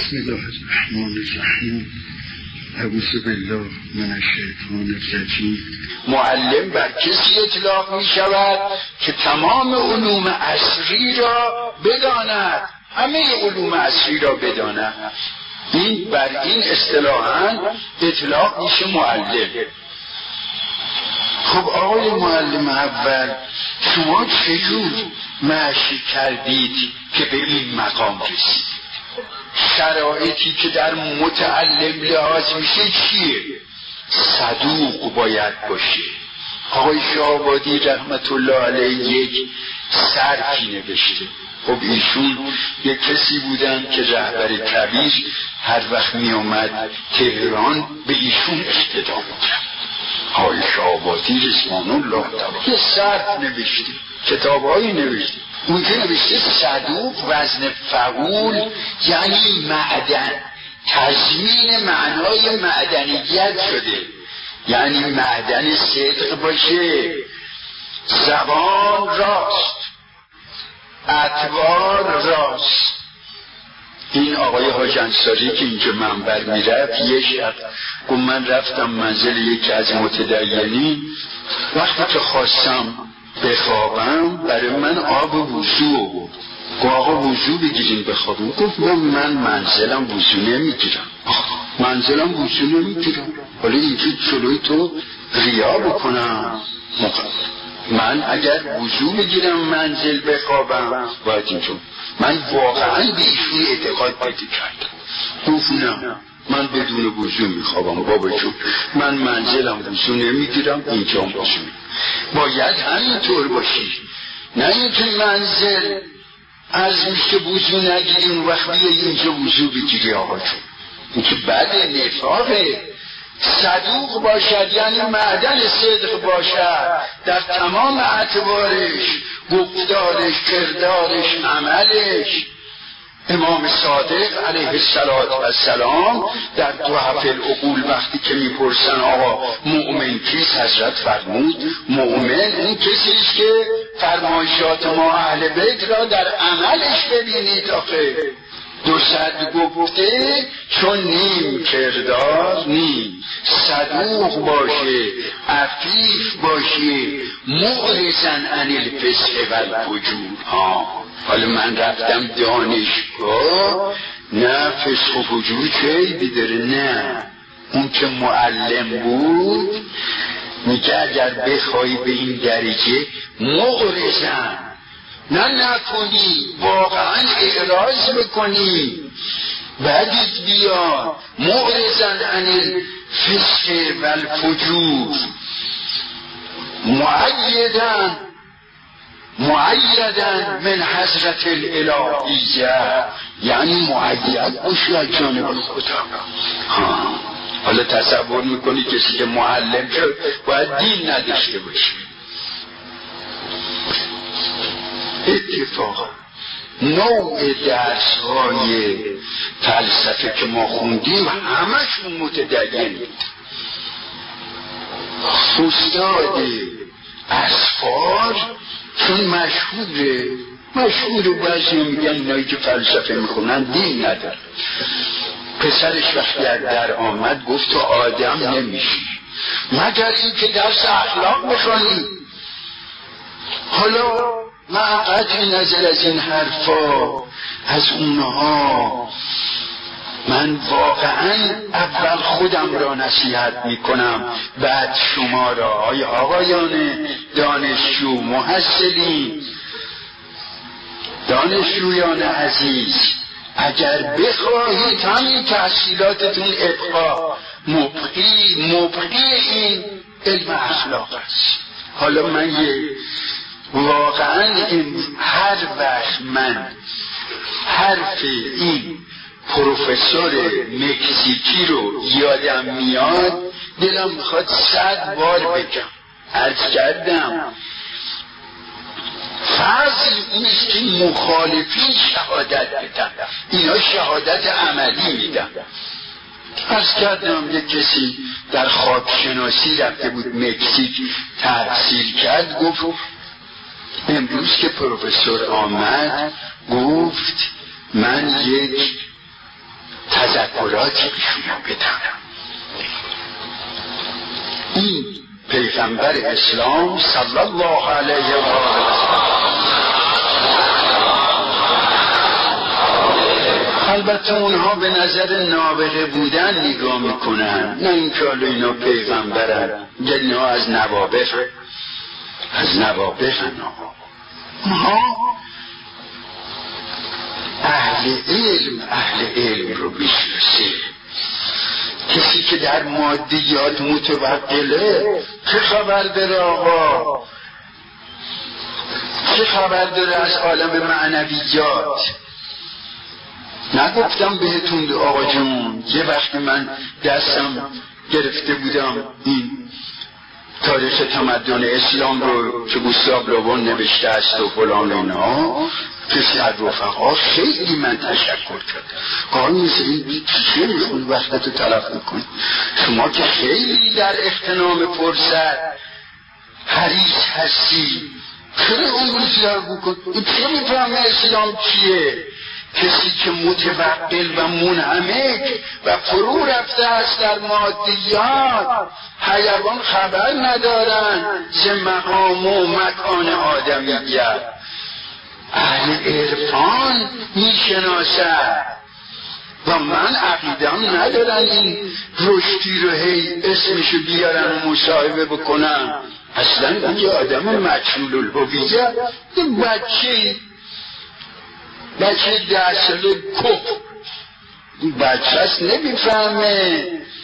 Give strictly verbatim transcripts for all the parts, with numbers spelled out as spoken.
بسم الله الرحمن الرحیم. اعوذ بالله من الشیطان الرجیم. معلم بر کسی اطلاق می شود که تمام علوم عصری را بداند، همه علوم عصری را بداند. این بر این اصطلاحاً اطلاق میشه معلم. خب آقای معلم اول، شما چجور معشی کردید که به این مقام رسید؟ شرایطی که در متعلم لحاظ میشه چیه؟ صدوق باید باشه. آقای شاه‌آبادی رحمت الله علیه یک سرکی نوشته. خب ایشون یک کسی بودن که رهبر کبیر هر وقت می اومد تهران به ایشون اقتدا میکرد. آقای شاه‌آبادی رضوان الله تعالی یه سرک نوشته، کتاب‌هایی نوشته. اونجا نوشته صدوق وزن فعول یعنی معدن، تضمین معنای معدنیت شده، یعنی معدن صدق باشه، زبان راست، اطوار راست. این آقای حاج انصاری که اینجا منبر میرفت یه شب گفت من رفتم منزل یکی از متدینین، وقتی که خواستم بخوابم برای من آب وضو آورد. گفت آقا وضو بگیرین بخوابم. گفت من منزلم وضو نمیگیرم، منزلم وضو نمیگیرم، حالا اینجا جلوی تو ریا بکنم؟ من اگر وضو بگیرم منزل بخوابم باید اینجا. من واقعا به ایشون اعتقاد پیدا کردم. گفت نه من بدون وضو میخوابم بابا جون، من منزلم وضو نمیگیرم، اینجا وضو میگیرم. باید همینطور باشی، نه اینکه منزل عرض میشه وضو نگیری اون وقت بیایی اینجا وضو بگیری. آقا جون این که بعد نفاقه. صدوق باشد یعنی معدن صدق باشد در تمام اعتبارش، گفتارش، کردارش، عملش. امام صادق علیه السلام در تحف العقول وقتی که میپرسن آقا مؤمن کیست، حضرت فرمود مؤمن اون کسیست که فرمایشات ما اهل بیت را در عملش ببینید. آخه دو صد گفته چون نیم کردار نیم، صدوق باشه، عفیف باشه، معرضن عن الفسق والفجور. ها حالا من رفتم دانشگاه، نه فسق و فجور چه عیبی داره؟ نه، اون که معلم بود میگه اگر بخوای به این درجه معرضن، نه نکنی، واقعا اعراض بکنی، بعدت بیا معرضن عن الفسق والفجور، معیدن معیدن من حضرت الالهیه، یعنی معید باشی از جانب خدا. حالا تصور میکنی کسی که معلم شد باید دین نداشته باشی. اتفاقا نوع درس های فلسفه که ما خوندیم همشون متدین بود. استاد اسفار چون مشهوره مشهوره بعضی میگن اینایی که فلسفه میخونن دین نداره. پسرش وقتی در آمد گفت تو آدم نمیشی مگر این که درس اخلاق بخونی. حالا من قطع نظر از این حرفا از اونها، من واقعا اول خودم را نصیحت میکنم بعد شما را. آی آقایان دانشجو، محصلین، دانشجویان عزیز، اگر بخواهید همین تحصیلاتتون ابقا مبقی مبقی این علم اخلاق است. حالا من یه واقعا این هر وقت من حرف این پروفسور مکزیکی رو یادم میاد دلم میخواد صد بار بگم. عرض کردم فضل اینست که مخالفین شهادت بدن، اینا شهادت عملی میدن. عرض کردم یک کسی در خاکشناسی رفته بود مکزیک تحصیل کرد، گفت امروز که پروفسور آمد گفت من یک تذکراتی بهشون بدم. این پیغمبر اسلام صلی الله علیه و آله البته اونها به نظر نابغه بودن نگاه میکنن، نه این که اینا پیغمبرن، اینا از نوابغ از نوابغ اونها اهل علم اهل علم رو میشناسه. کسی که در مادیات متوقله چه خبر داره آقا؟ چه خبر داره از عالم معنویات؟ نگفتم بهتون آقا جون یه وقتی من دستم گرفته بودم این تاریخ تمدن اسلام رو که گوستاو لوبون نوشته است و فلان اینا، کسی از رفقا خیلی من تشکر کرد. قانون مثل این چیه میخونی وقتتو تلف میکنی؟ شما که خیلی در اغتنام فرصت حریص هستی، چرا اون بسیار بکن؟ این چه میفهمه اسلام چیه؟ کسی که متوقل و منعمک و فرو رفته است در مادیات، حیوان خبر ندارن ز مقام و مکان آدمیت. اهل عرفان میشناسد و من عقیدم ندارن این رشدی رو هی اسمشو بیارن و مصاحبه بکنن. اصلا یه آدم مجهول الهویه، این بچه بچه ده ساله کف، این بچه هست نمیفهمه.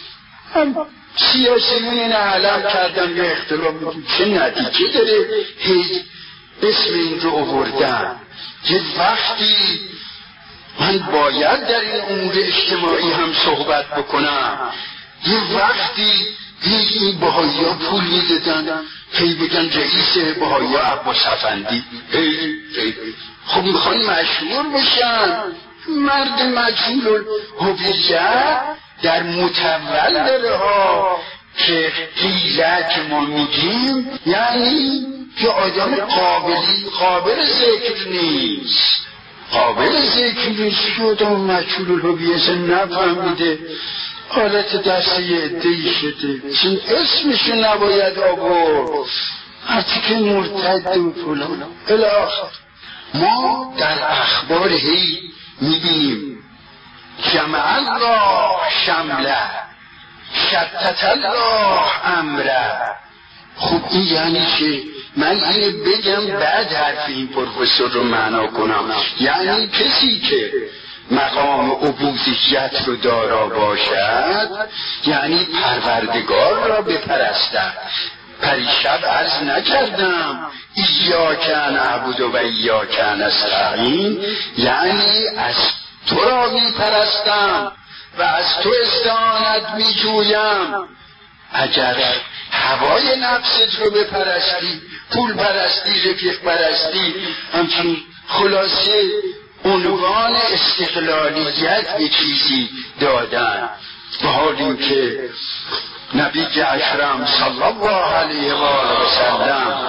سیاسیون این علم کردن یه اختلاف، چه نتیجه داره هی اسم این رو آوردن؟ یه وقتی من باید در این امور اجتماعی هم صحبت بکنم، یه وقتی این بهایی ها پول میدادن که بگن رئیس بهایی ها عباس افندی، خب میخوان مشهور بشن. مرد مجهول الهویه در متول داره ها که قیله که ما میگیم، یعنی که آدم قابلی قابل ذکر نیست، قابل ذکر نیست که آدم مجهول الهویه نفهمیده، حالت دسته یه عده‌ای شده، چون اسمشو نباید آورد، حتی که مرتد و فلان الاخر. ما در اخبار هی میبینیم جمع الله شمله شتت الله امره. خب این یعنی که من اینو بگم بعد حرف این پروفسور رو معنا کنم، یعنی کسی که مقام عبودیت رو دارا باشد یعنی پروردگار را بپرستد. پریشب عرض نکردم ایاک نعبد و ایاک نستعین، یعنی از تو را می پرستم و از تو استعانت می جویم. اگر هوای نفست رو بپرستی، پول پرستی، رفیق پرستی، همچون خلاصه عنوان استقلالیت به چیزی دادن، به حال این که نبی اکرم صلی الله علیه و آله و سلم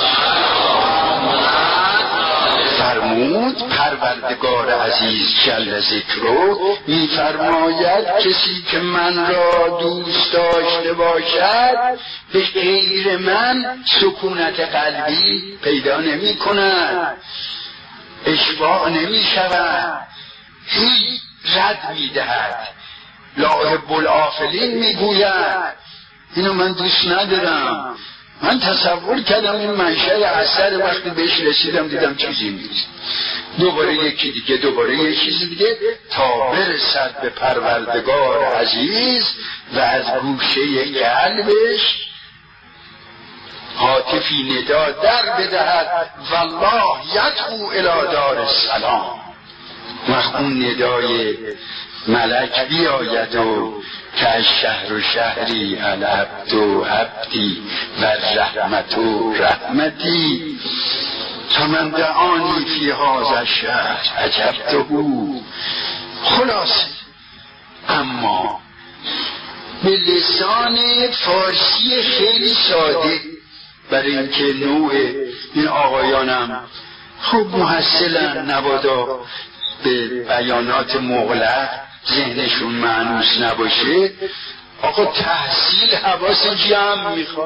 فرمود پروردگار عزیز جل ذکرو میفرماید کسی که من را دوست داشته باشد به غیر من سکونت قلبی پیدا نمی کند، اشباع نمی شود، هیچ رد می دهد. لا احب الآفلین می گوید اینو من دوست ندارم. من تصور کردم این منشأ اثر، وقتی بهش رسیدم دیدم چیزی نیست، دوباره یکی دیگه، دوباره یکی چیزی دیگه، تا برسد به پروردگار عزیز و از گوشه قلبش هاتفی ندا در بدهد والله یدعو الی دار السلام. وقت اون ندای ملک بیاید و که از شهر و شهری العبد و عبدی و رحمت و رحمتی فمن دعانی فی هذا شهر عجبته. خلاصه اما به لسان فارسی خیلی ساده، برای اینکه نوع این آقایانم خوب محصلن، نبادا به بیانات مغلق ذهنشون مانوس نباشه، آقا تحصیل حواس جمع میخواد.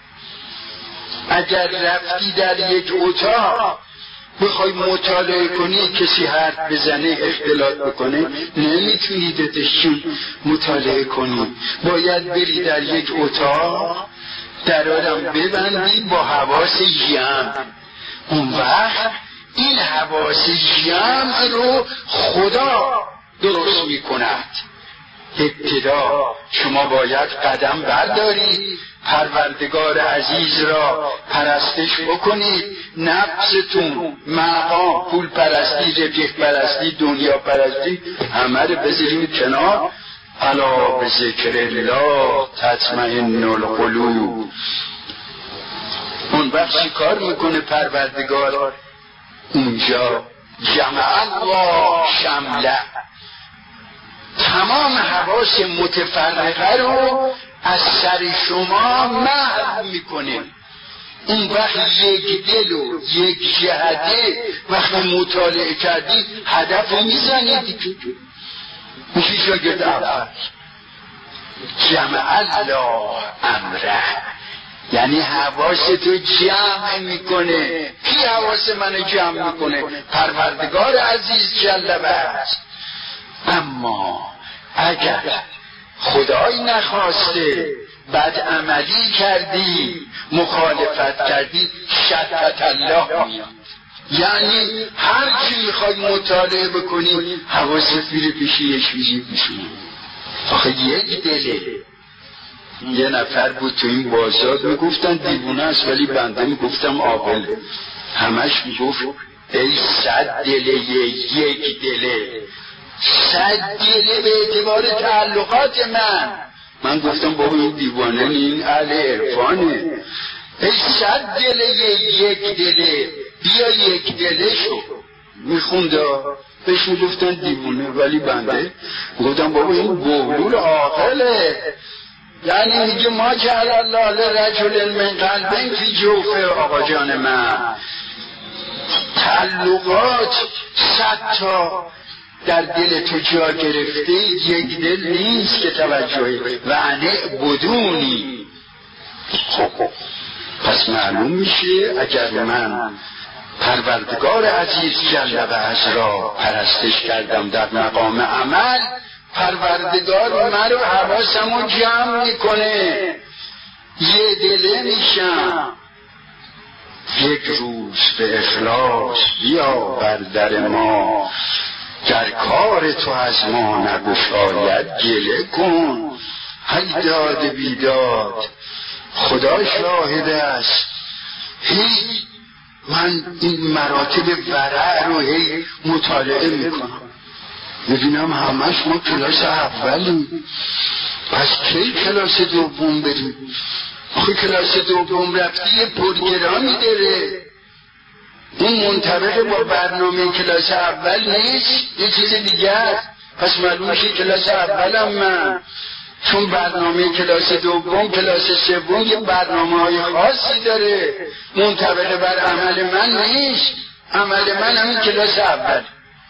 اگر رفتی در یک اتاق بخوای مطالعه کنی، کسی حرف بزنه اختلاط بکنه، نمیتونی دتشون مطالعه کنی. باید بری در یک اتاق درارم ببندی با حواس جمع. اون وقت این حواس جمع رو خدا درست میکند. ابتدا شما باید قدم برداری، پروردگار عزیز را پرستش بکنید، نفستون، مقام، پول پرستی، رفیق پرستی، دنیا پرستی همه رو بذاریم کنار. الا به ذکر الله تطمئن القلوب. اون وقت چی کار میکنه پروردگار؟ اونجا جمع الله شمله، تمام حواس متفرقه رو از سر شما محو میکنه. اون وقت یک دل و یک جهده وقتی مطالعه کردی هدف رو میزنید، میشه شاگرد اول. جمع الله امره، یعنی حواس تو جمع میکنه. کی حواس من جمع میکنه؟ پروردگار عزیز جل و علا. اما اگر خدای نخواسته بد عملی کردی، مخالفت کردی، شدت الله میاد. یعنی هر چی میخوای مطالعه بکنی حواست میره پیشی یک چیزی پیشی. آخه یک دله. یه نفر بود تو این بازار میگفتن دیوونه است، ولی بنده میگفتم عاقله. همش میگفت ای صد دله یک دله، صد دله به اعتبار تعلقات من. من گفتم بابا این دیوانه این اهل عرفانه. ای صد دله یک دله، بیا یک دله شو. میخونده بهش میگفتن دیوانه، ولی بنده گفتم بابا این بهلول عاقله. یعنی میگه ما جعل الله لرجل من قلبین فی جوفه. آقا جان من، تعلقات صد تا در دل تو جا گرفته، یک دل نیست که توجهی و انه بدونی. خب پس معلوم میشه اگر من پروردگار عزیز جل و عز را پرستش کردم در مقام عمل، پروردگار من رو حواسمو جمع میکنه، یه دله میشم. یک روز به اخلاص بیا بر در ما، در کار تو از ما نگشاید گله کن. هی داد بیداد خدا شاهد است. هی من این مراتب ورع رو هی مطالعه میکنم، میبینم همش ما کلاس اولیم، پس کی کلاس دوم بریم؟ آخه کلاس دوم رفتی یه پروگرامی داره، اون منطبق با برنامه کلاس اول نیست، یه چیز دیگه است. پس معلوم شه کلاس اولم من، چون برنامه کلاس دوم کلاس سوم یه برنامه های خاصی داره، منطبق بر عمل من نیست. عمل من همین کلاس اول.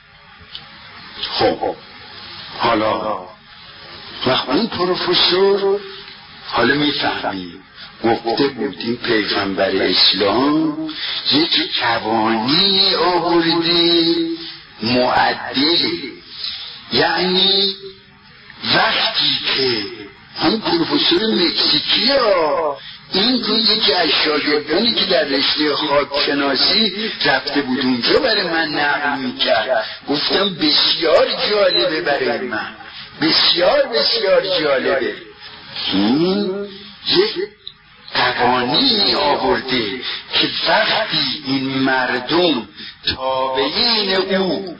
خب حالا وقت اون پروفسور حالا میفهمیم گفته بودیم پیغمبر اسلام یک قوانین آورده معدل. یعنی وقتی که هم پروفسور مکزیکی ها، این که یکی از شاگردانی که در رشته خاکشناسی رفته بود اونجا برای من نقل میکرد، گفتم بسیار جالبه برای من، بسیار بسیار جالبه. این یک قوانینی آورده که وقتی این مردم تابعین او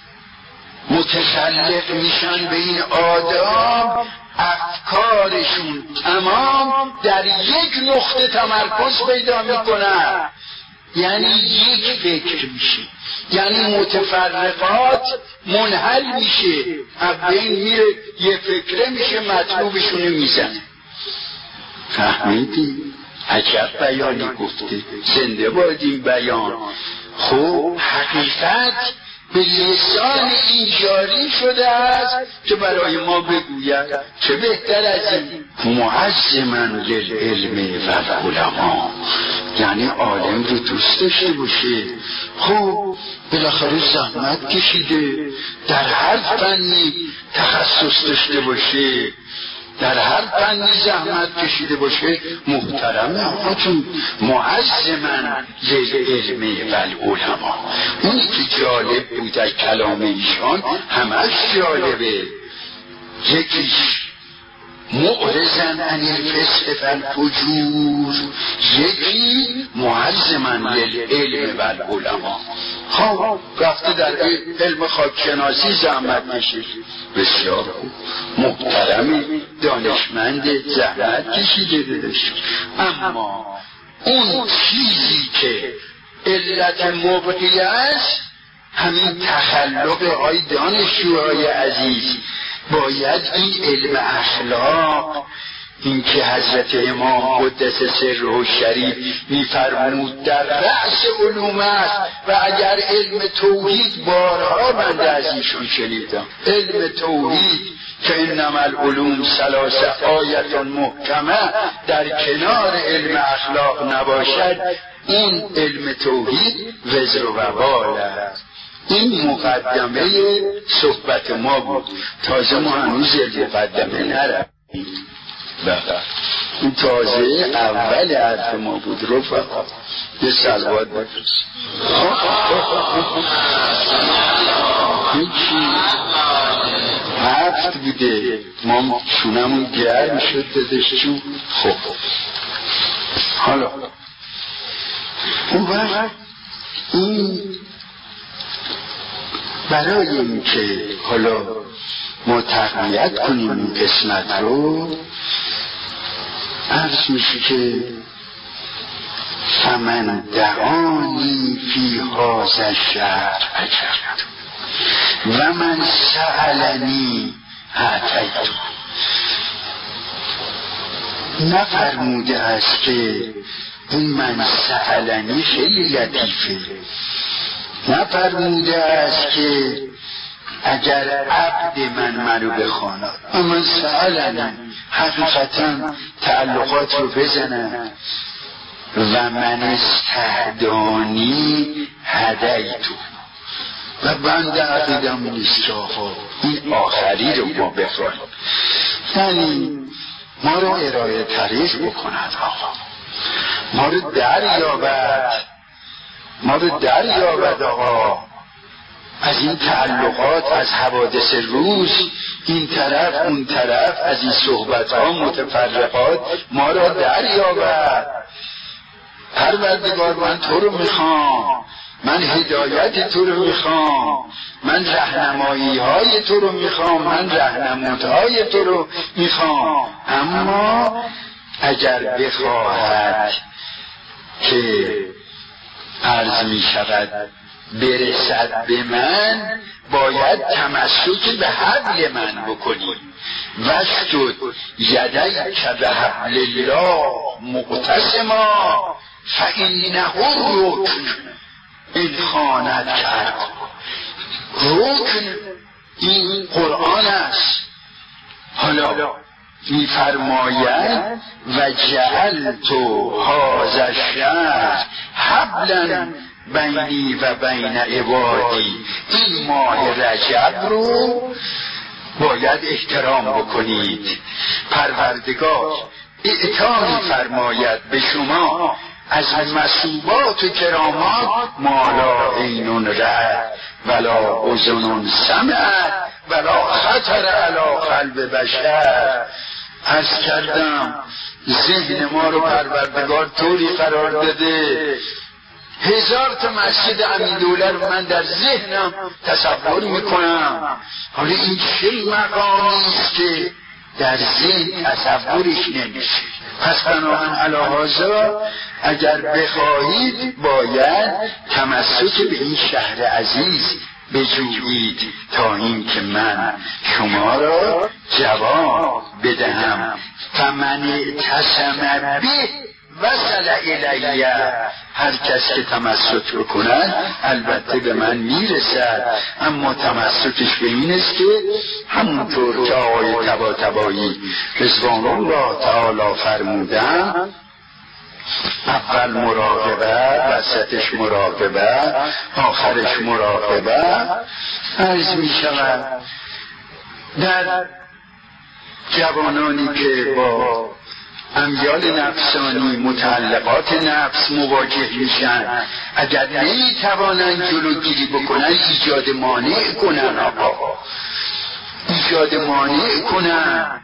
متخلق میشن به این آداب، افکارشون تمام در یک نقطه تمرکز پیدا میکنن، یعنی یک فکر میشه، یعنی متفرقات منحل میشه، بین میره یه فکره میشه، مطلوبشونو میزنه. فهمیدی؟ عجب بیانی گفته، زنده باد این بیان. خب حقیقت به لسان این جاری شده است که برای ما بگوید چه بهتر از این معظما للعلم و العلماء، یعنی عالم رو دوست داشته باشه. خب بالاخره زحمت کشیده، در هر فنی تخصص داشته باشه، در هر فنی زحمت کشیده باشه، محترمه آقا چون معظما للعلم و العلماء. اونی که جالب بود از کلام ایشان همش جالبه. یکیش معرضن عن الفسق والفجور، یکی معظما للعلم و العلماء. خب رفته در علم خاکشناسی زحمت کشید، بسیار خوب، محترم، دانشمند، زحمت کشیده داشت. اما اون چیزی که علت مبقی است همین تخلق های دانشجوهای عزیز، باید این علم اخلاق، این که حضرت امام قدس سره شریف میفرمود در رأس علوم است و اگر علم توحید، بارها بنده از ایشون شنیدم، علم توحید که انما العلوم ثلاث آیت محکمه در کنار علم اخلاق نباشد، این علم توحید وزر و وبال است. این مقدمه صحبت ما بود، تازه ما هنوز مقدمه نرفتیم. این تازه اول حرف ما بود. رفقا یه صلوات بفرست. هیچی هفت بوده، ما شونمون گرم شد دادشون. خب حالا اون وقت این برای این که حالا ما تقویت کنیم این قسمت رو، عرض میشه که فمن دعانی فی هذا الشهر اجرت و من سألنی اعطیت. نفرموده است که این من سألنی خیلی لطیفه، نفرموده است که اگر عبد من منو بخواند، اما سألنی حقیقتا تعلقات رو بزنن. و من استهدانی هدیتو، و بنده عقیدم نیست آقا این آخری رو ما بخواهیم، یعنی ما رو ارائه طریق بکند، آقا ما رو دریابد، ما رو دریابد آقا از این تعلقات، از حوادث روز، این طرف اون طرف، از این صحبت ها متفرقات، ما را دریابد. پروردگار من تو رو میخوام، من هدایت تو رو میخوام، من رهنمایی های تو رو میخوام، من رهنمود های تو رو میخوام. اما اگر بخواهد که عرض میشود برسد به من، باید تمسک به حبل من بکنی. واسجد یدیک به حبل الله مقتسما فانه رکن ان خانت کرد. رکن این قرآن است. حالا میفرماید و جعلت هذا الشهر حبلا بینی و بین عبادی. این ماه رجب رو باید احترام بکنید. پروردگار اعطا می‌فرماید به شما از مسوبات و کرامات ما لا عین رأت ولا اذن سمعت ولا خطر علی قلب بشر. عرض کردم ذهن ما رو پروردگار طوری قرار داده، هزار تا مسجد امیدوله رو من در ذهنم تصور میکنم. حالا این چه مقامی است که در ذهن تصورش نمیشه. پس بنابراین علی هذا اگر بخواهید باید تمسک به این شهر عزیز بجویید تا این که من شما را جواب بدهم. فمن اعتصم به وصل الی، هر کس که تمسک بکند البته به من میرسد، اما تمسکش به این است که همونطور که آقای طباطبایی رضوان الله تعالی فرمودن، اول مراقبه، وسطش مراقبه، آخرش مراقبه. عرض می شود در جوانانی که با امیال نفسانی، متعلقات نفس مواجه میشن، اگر نمی توانند جلوگیری بکنن ایجاد مانع کنن، آقا ایجاد مانع کنن.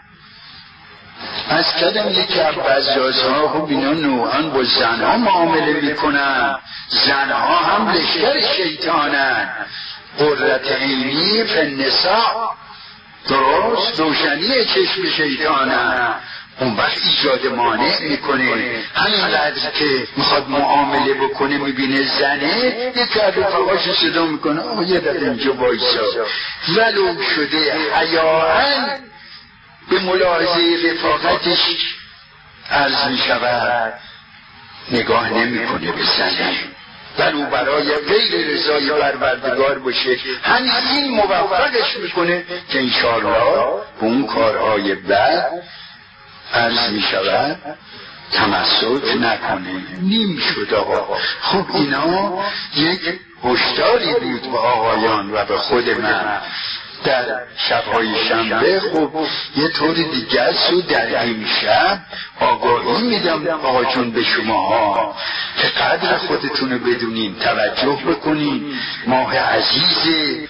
از کدم یکی از بزرگ‌ها خب اینا نوعاً با زنها معامله میکنن، زنها هم لشکر شیطانن، قرة عینی فی النساء، درست روشنی چشم شیطانن. اون وقت ایجاد مانع میکنه، همینقدر که میخواد معامله بکنه میبینه زنه، یک رفقاش صدا میکنه آقا یه دقیقه اینجا وایسا، ولو شده حیاءً به ملاحظه رفاقتش عرض میشود نگاه نمیکنه به زنه، ولو برای غیر رضای پروردگار باشه، همین این موفقش میکنه که انشاءالله به اون کارهای بد عرض میشود تمسک نکنه. نیم شد آقا. خب اینا یک هشداری بود به آقایان و به خود من در شبهای شنبه. خب یه طور دیگه است و در این شب آگاهی میدم آقا جون به شماها که قدر خودتونو بدونین، توجه بکنین. ماه عزیزه،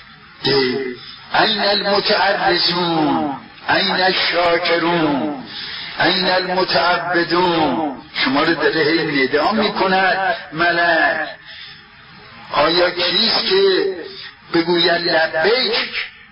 این المتعرضون، این الشاکرون، این المتعبدون، شما رو داره هی ندا میکند ملک. آیا کیست که بگوید لبیک،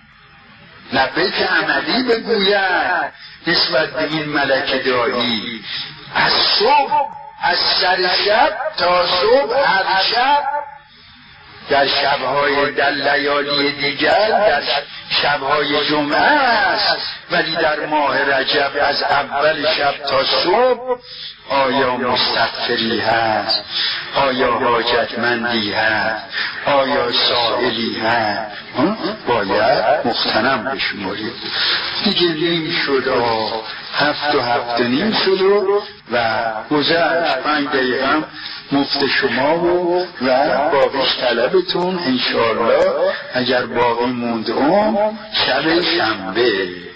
لبیک عملی بگوید نسبت به این ملک دایی؟ از صبح، از سر شب تا صبح هر شب، در شبهای در لیالی دیگر، در شبهای جمعه است، ولی در ماه رجب از اول شب تا صبح آیا مستغفری هست، آیا حاجتمندی هست، آیا سائلی هست؟ باید مغتنم بشمارید. دیگه نیم شد و هفت و هفت و نیم شد و گذشت پنج دقیقه هم مفت شما و و باقیش طلبتون انشاءالله اگر باقی موند اون شب شنبه.